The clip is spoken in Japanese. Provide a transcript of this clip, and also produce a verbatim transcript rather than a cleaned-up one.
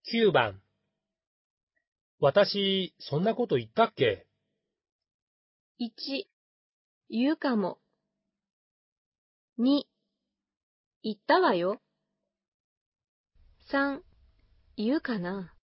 きゅうばん。私、そんなこと言ったっけ？ いち、言うかも。に、言ったわよ。さん、言うかな。